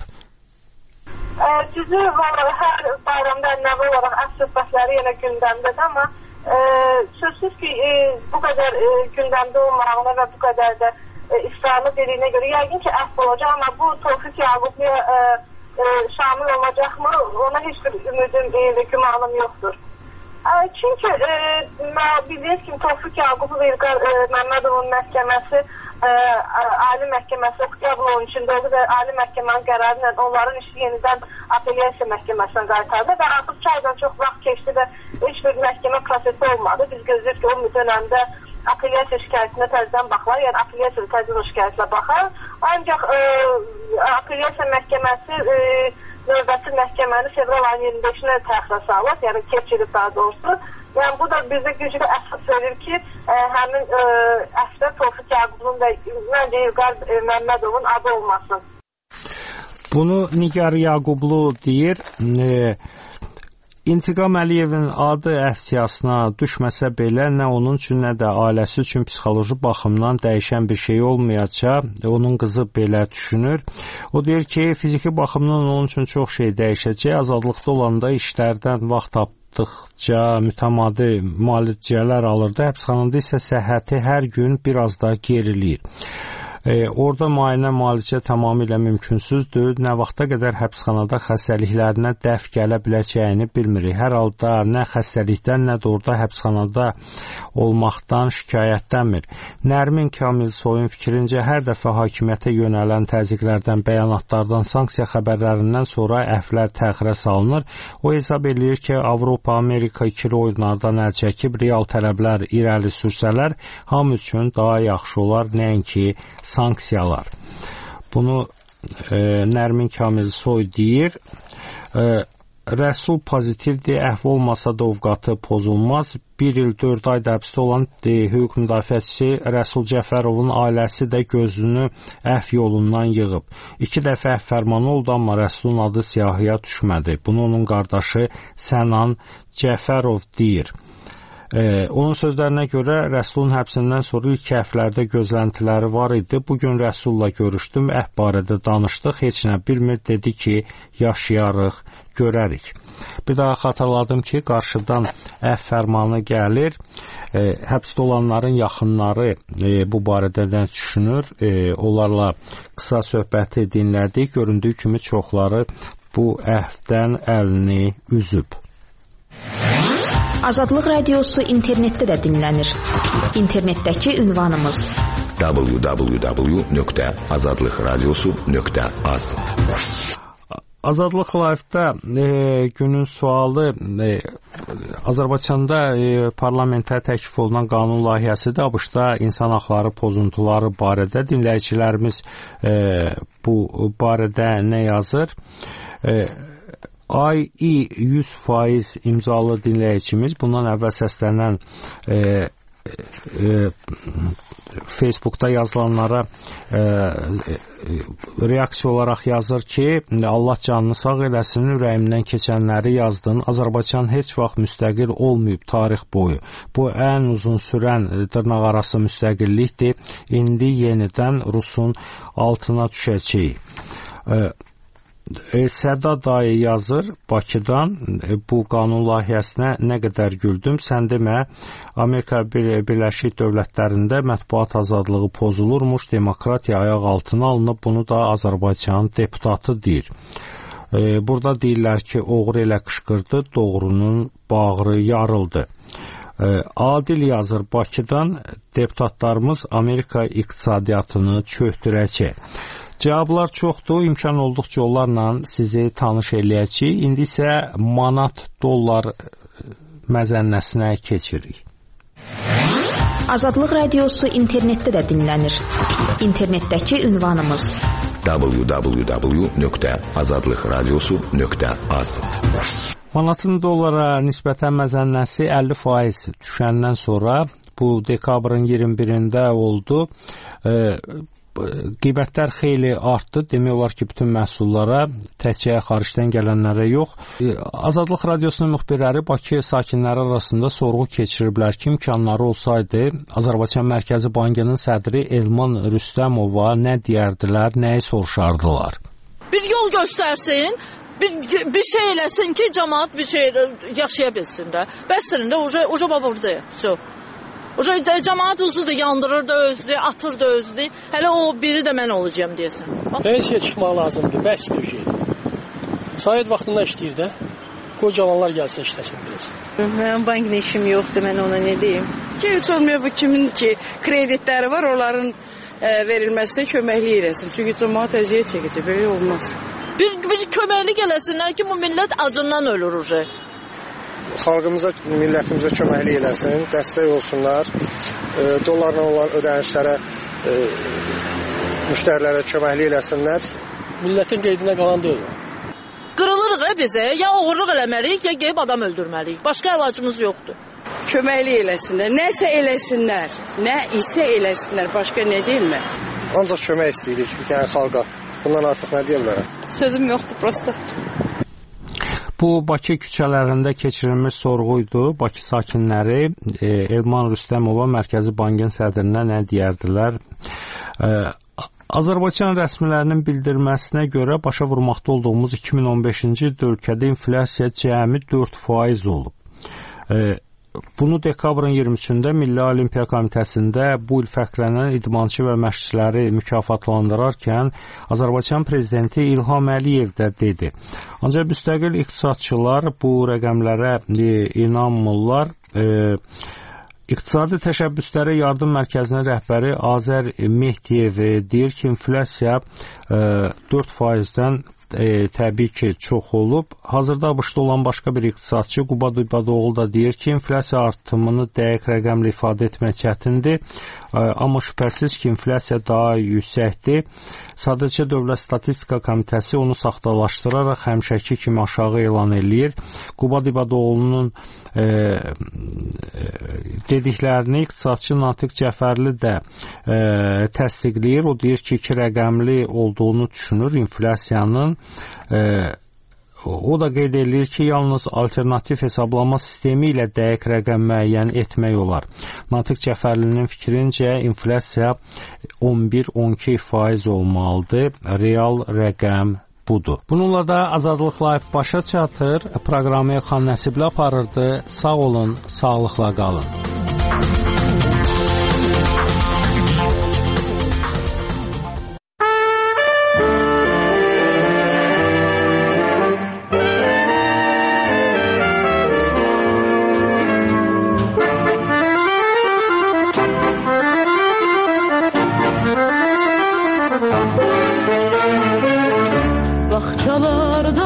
Düzü, hər bayramda ənəvi olaraq əfv söhbətləri yenə gündəmdədir, amma sözsüz ki, bu qədər gündəmdə olmağına və bu qədər də israrlı dediyinə görə yəqin ki, əfv olacaq, amma bu Tofiq Yaqublu'ya şamil olacaqmı? Ona heç bir ümidim və gümanım yoxdur. Çünki bildiyiniz kimi Tofiq Yaqublu və İlqar Məmmədovun məhkəməsi Ali Məhkəməsi oktyabrın 13-də oldu və Ali Məhkəmənin qərarı ilə onların işi yenidən apellyasiya məhkəməsinə qaytardı və artıq 2 aydan çox vaxt keçdi və heç bir məhkəmə prosesi olmadı. Biz gözləyirik ki, o dönəmdə apellyasiya şikayətinə təzədən baxlar, yəni apellyasiya təzədən şikayətinə baxar. Ancaq apellyasiya məhkəməsi növbəti məhkəməni fevral ayının 25-nə təxirə salır, yəni keçirib daha doğrusu. Yəni bu da bizə güclü əsas verir ki, həmin əfvdə Tofiq Yaqublu'nun və məncə İlqar Məmmədovun adı olmasın. Bunu Nigar Yaqublu deyir. İntiqam Əliyevin adı əfv siyahısına düşməsə belə, nə onun üçün, nə də ailəsi üçün psixoloji baxımdan dəyişən bir şey olmayacaq. Onun qızı belə düşünür. O deyir ki, fiziki baxımdan onun üçün çox şey dəyişəcək. Azadlıqda olanda işlərdən vaxt tapdıqca mütəmadi müalicələr alırdı. Həbsxanada isə səhhəti hər gün biraz da geriləyir. Orada müalicə tamamilə mümkünsüzdür. Nə vaxta qədər həbsxanada xəstəliklərinə dəf gələ biləcəyini bilmirik. Hər halda nə xəstəlikdən, nə də orada həbsxanada olmaqdan şikayətlənmir. Nərmin Kamilsoyun fikrincə hər dəfə hakimiyyətə yönələn təzyiqlərdən, bəyanatlardan, sanksiya xəbərlərindən sonra əfvlər təxirə salınır. O hesab edir ki, Avropa, Amerika ikili oyunlardan əl çəkib real tələblər irəli sürsələr, hamı üçün daha yaxşı olar, nəinki sanksiyalar. Bunu Nərmin Kamilsoy deyir. Rəsul pozitivdir, əfv olmasa da ovqatı pozulmaz. 1 il 4 ayda həbsdə olan hüquq müdafiəçisi Rəsul Cəfərovun ailəsi də gözünü əfv yolundan yığıb. 2 dəfə əfv fərmanı oldu, amma Rəsulun adı siyahıya düşmədi. Bunu onun qardaşı Sənan Cəfərov deyir. Onun sözlərinə görə Rəsulun həbsindən sonra ilk əfvlərdə gözləntiləri var idi. Bugün Rəsulla görüşdüm, əfv barədə danışdıq, heç nə bilmir, dedi ki, yaşayarıq, görərik. Bir daha xatırladım ki, qarşıdan əfv fərmanı gəlir. Həbsdə olanların yaxınları bu barədə nə düşünür? Onlarla qısa söhbəti dinlədik. Göründüyü kimi çoxları bu əfvdən əlini üzüb. Azadlıq Radiosu internetdə də dinlənir. İnternetdəki ünvanımız www.azadlıkradyosu.az. Azadlıq Live-da günün sualı Azərbaycanda parlamentə təklif olunan qanun layihəsidir. ABŞ-da insan haqları pozuntuları barədə dinləyicilərimiz bu barədə nə yazır? IE 100% imzalı dinləyicimiz bundan əvvəl səslənən Facebookda yazılanlara reaksiya olaraq yazır ki, Allah canını sağ eləsin, ürəyimdən keçənləri yazdın. Azərbaycan heç vaxt müstəqil olmayıb tarix boyu. Bu ən uzun sürən dırnaqarası müstəqillikdir. İndi yenidən Rusun altına düşəcəyik. Səda dayı yazır Bakıdan, bu qanun layihəsinə nə qədər güldüm, sən demə, Amerika Birləşik Dövlətlərində mətbuat azadlığı pozulurmuş, demokratiya ayaq altına alınıb, bunu da Azərbaycanın deputatı deyir. Burada deyirlər ki, oğru elə qışqırdı, doğrunun bağrı yarıldı. Adil yazır Bakıdan, deputatlarımız Amerika iqtisadiyyatını çöktürəcək. Cavablar çoxdur, imkan olduqca onlarla sizi tanış eləyəcəyik. İndi isə manat, dollar məzənnəsinə keçirik. Azadlıq Radiosu internetdə də dinlənir. İnternetdəki ünvanımız www.azadlıqradiosu.az. Manatın dollara nisbətən məzənnəsi 50% düşəndən sonra, bu dekabrın 21-də oldu. Qiymətlər xeyli artdı. Demək olar ki, bütün məhsullara, təkcə xaricdən gələnlərə yox. Azadlıq Radiosunun müxbirləri Bakı sakinləri arasında sorğu keçiriblər ki, imkanları olsaydı, Azərbaycan Mərkəzi Bankının sədri Elman Rüstəmova nə deyərdilər, nəyi soruşardılar? Bir yol göstərsin, bir şey eləsin ki, cəmaat bir şey yaşaya bilsin də. Bəsdir də, uca babırdı. Cəmaat özü də yandırır da özü, atır da özü. Hələ o biri də mən olacağım deyəsən. Hər şey çıxmaq lazımdır, bəs bir şey. Sayət vaxtında işləyir də. Qoy cavanlar gəlsə işləsin biraz. Mənim bankda işim yoxdur, mən ona nə deyim? Ki, heç olmuyor bu kimin ki, kreditləri var, onların verilməsinə köməklik eləsin. Çünki cəmaat əziyyət çəkəcək, belə olmaz. Bir köməklik eləsinlər ki, bu millət acından ölür. Xalqımıza, millətimizə köməklik eləsin, dəstək olsunlar, dollarla olan ödənişlərə, müştərilərə köməklik eləsinlər. Millətin qeydinə qalan deyil. Qırılırıq bizə, ya oğurluq eləməliyik, ya qeyb adam öldürməliyik. Başqa əlacımız yoxdur. Köməklik eləsinlər, nəsə eləsinlər, nə isə eləsinlər, başqa nə deyilmə? Ancaq kömək istəyirik, yəni xalqa. Bundan artıq nə deyə bilərəm? Sözüm yoxdur, prosta. Bu, Bakı küçələrində keçirilmiş sorğuydu. Bakı sakinləri Elman Rüstəmova Mərkəzi Bankın sədrinə nə deyərdilər? Azərbaycan rəsmilərinin bildirməsinə görə başa vurmaqda olduğumuz 2015-ci ildə ölkədə inflyasiya cəmi 4% olub. Bunu dekabrın 23-də Milli Olimpiya Komitəsində bu il fəxrlənən idmançı və məşqçiləri mükafatlandırarkən Azərbaycan prezidenti İlham Əliyev də dedi. Ancaq müstəqil iqtisadçılar bu rəqəmlərə inanmırlar. İqtisadi Təşəbbüslərə Yardım Mərkəzinin rəhbəri Azər Mehdiyev deyir ki, inflyasiya 4%-dən təbii ki, çox olub. Hazırda ABŞ-da olan başqa bir iqtisadçı Qubad İbadoğlu da deyir ki, inflyasiya artımını dəqiq rəqəmlə ifadə etmək çətindir. Amma şübhəsiz ki, inflyasiya daha yüksəkdir. Sadəcə Dövlət Statistika Komitəsi onu saxtalaşdıraraq həmişəki kimi aşağı elan eləyir. Qubad İbadoğlu'nun dediklərini iqtisadçı Natiq Cəfərli də təsdiqləyir. O deyir ki, 2 rəqəmli olduğunu düşünür inflyasiyanın. O da qeyd edir ki, yalnız alternativ hesablama sistemi ilə dəqiq rəqəm müəyyən etmək olar. Natiq Cəfərlinin fikrincə inflyasiya 11-12% olmalıdır. Real rəqəm budur. Bununla da Azadlıq Live başa çatır. Proqramı Elxan Nəsibli aparırdı. Sağ olun, sağlıqla qalın. Bağçalarda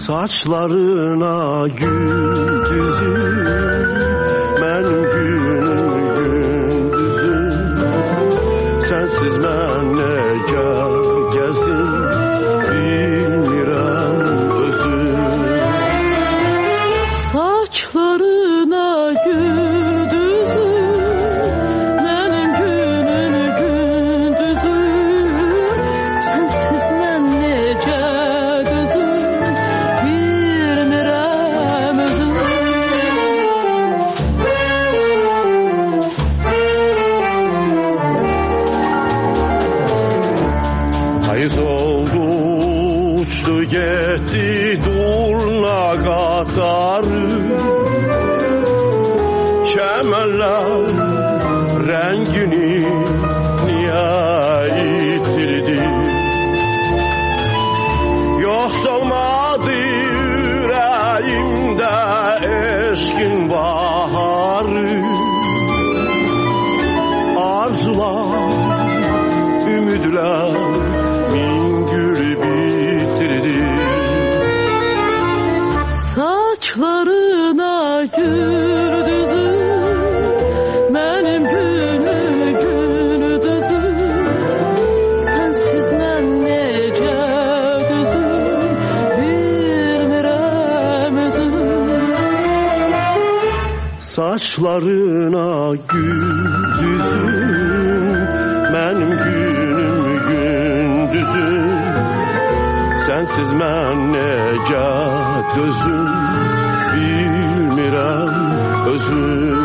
Saçlarına gül düzür, benim günüm gündüzüm. Sensiz ben nece gezim, bilmirəm özüm. Saçlarına gül düzür, benim günüm gündüzüm. Sensiz ben nece Payız oldu, uçtu gitti durna qatarı. Çəmənlər rəngini niyə itirdi? Yoxsa olmadı ürəyimdə eşqin baharı. Arzular, ümidlər min gül bitirdi. Saçlarına gül düzür, benim günüm gündüzüm. Sensiz ben nece düzüm, bilmirəm özüm. Saçlarına gül düzür, benim günüm gündüzüm. Sensiz mən necə dözüm, bilmirəm özüm.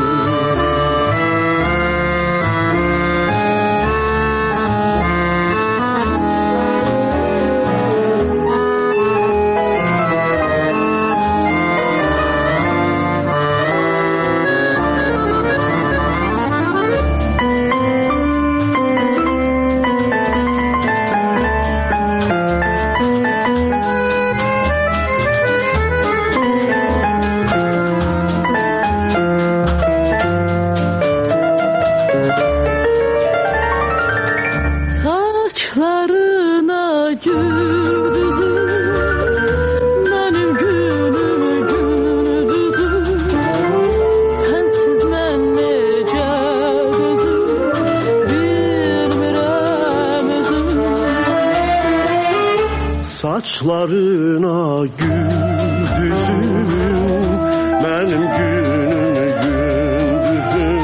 Saçlarına gül düzüm, benim günüm gündüzüm.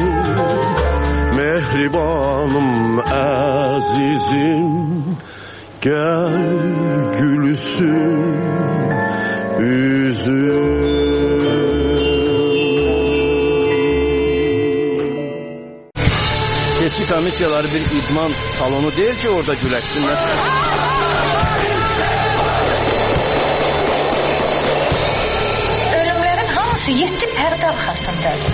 Mehribanım azizim, gel gülsün üzüm. Seçki komisyaları bir idman salonu değil ki orada güleşsinler. Ölümlerin hamısı 7 pərdə arxasındadır.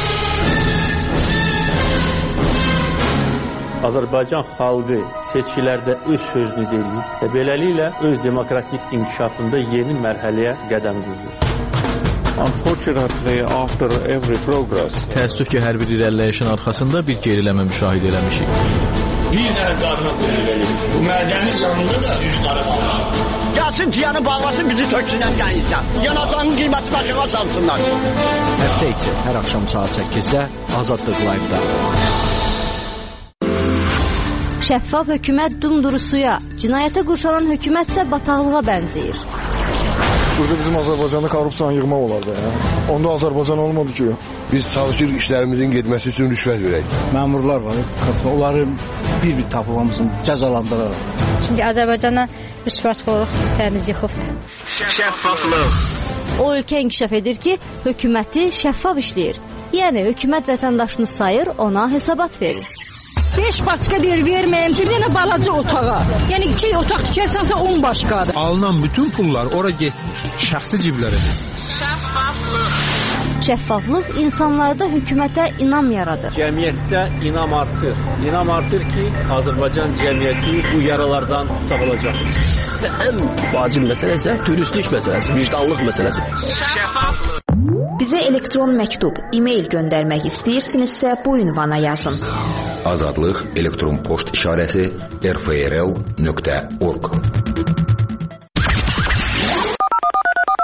Azərbaycan xalqı seçkilərdə öz sözünü deyir və beləliklə öz demokratik inkişafında yeni mərhələyə qədəm qoyur. Unfortunately, after every progress, təəssüf ki, hər bir irəliləyişin arxasında bir geriləmə müşahidə eləmişik. Bir dənə qarına qoyulur. Bu mədəni canında da üç qarı qalmışıq. Gəlsin ciyanı bağlasın, bizi töksünən dənizdən. Yanacağının qiyməti başına salsınlar. Həftə içi hər axşam saat 8-də Azadlıq Live-da. Şəffaf hökumət dumduru suya, cinayətə qurşanan hökumət isə bataqlığa bənzəyir. Burada bizim Azərbaycanda korrupsiyanı yığmaq olardı. Onda Azərbaycan olmadı ki. Biz çalışırıq işlərimizin getməsi üçün rüşvət verək. Məmurlar var, onları bir-bir tapılmamızın cəzalandıraraq. Çünki Azərbaycana rüşvətxorluq təmiz yıxıbdır. Şəffaflıq. O ölkə inkişaf edir ki, hökuməti şəffaf işləyir. Yəni hökumət vətəndaşını sayır, ona hesabat verir. 5 başqa deyir verməyim, bir dənə balaca otağa. Yəni 2 otaq tikərsənsə 10 başqadır. Alınan bütün pullar ora getmir, şəxsi ciblərə. Şəffaflıq insanlarda hökumətə inam yaradır. Cəmiyyətdə inam artır. İnam artır ki, Azərbaycan cəmiyyəti bu yaralardan sağalacaq. Ən vacib məsələ isə dürüstlük məsələsi, vicdanlıq məsələsi. Bizə elektron məktub, e-mail göndərmək istəyirsinizsə bu ünvana yazın. Azadlıq elektron poçt işarəsi rfrl.org.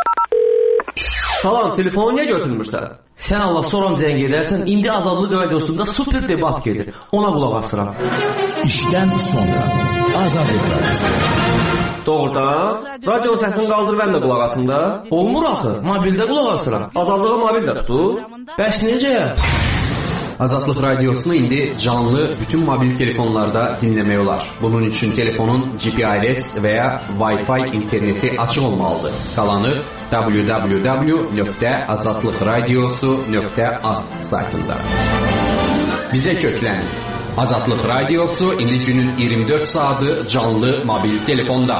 Salam, telefonu niyə götürmürsən? Sən Allah soram zəng edərsən, indi Azadlıq radiosunda super debat gedir. Ona qulaq asıram. İşdən sonra Azadlıq radiosu. Doğrudan, radio səsini qaldır, mən də qulaq asım da. Olmur axı, mobildə qulaq asıram. Azadlığa mobil də tutur. Bəs necə? Azadlıq radiosunu indi canlı bütün mobil telefonlarda dinləmək olar. Bunun üçün telefonun GPRS və ya Wi-Fi interneti açıq olmalıdır. Qalanı www.azadlıqradiosu.az saytında. Bizə köklənin. Azadlıq radiosu indi günün 24 saatı canlı mobil telefonda.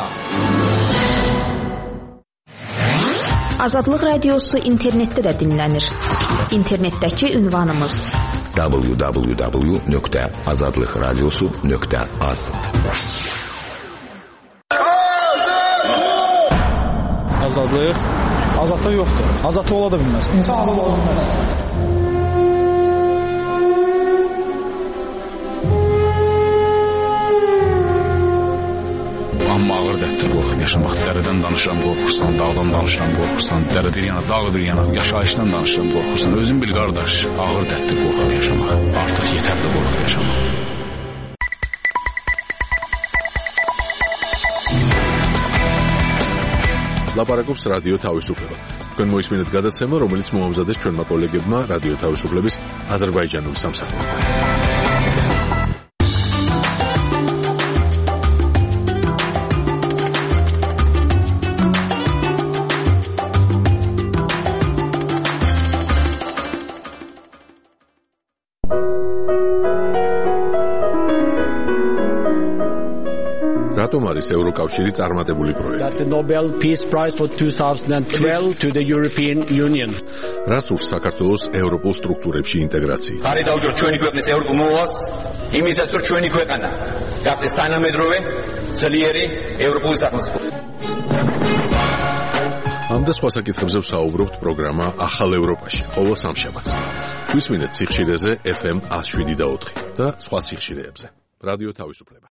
Azadlıq radiosu internetdə də dinlənir. İnternetdəki ünvanımız www.azadlıqradiosu.az. Azadlıq? Azadlıq yoxdur. Azadlıq ola da bilməz. İnsan ola bilməz. Amma ağır dərddir qorxub yaşamaq. Dərədən danışıram qorxursan, dağdan danışıram qorxursan, dərə bir yana, dağ bir yana, yaşayışdan danışıram qorxursan. Özün bil qardaş, ağır dərddir qorxub yaşamaq. Artıq yetərli qorxub yaşamaq. ლაპარაკობს რადიო თავისუფლება. თქვენ მოისმინეთ გადაცემა, რომელიც მოამზადეს ჩვენმა კოლეგებმა რადიო თავისუფლების აზერბაიჯანული სამსახურიდან. რატომ არის ევროკავშირი წარმატებული პროექტი? The Nobel Peace Prize for 2012 to the European Union. რას ურს საქართველოს ევროპულ სტრუქტურებში ინტეგრაცია? ხარი დაუჯერ ჩვენი ქვეყნის ევროპულ მოვალს, იმისაც რომ ჩვენი ქვეყანა გახდეს თანამედროვე, ძლიერი ევროპული სახელმწიფო. ამ და სხვა საკითხებზე ვსაუბრობთ პროგრამა ახალ ევროპაში, ყოველ სამშაბათს. გვისმინეთ სიხშირეზე FM 107.4 და სხვა სიხშირეებზე. რადიო თავისუფლება.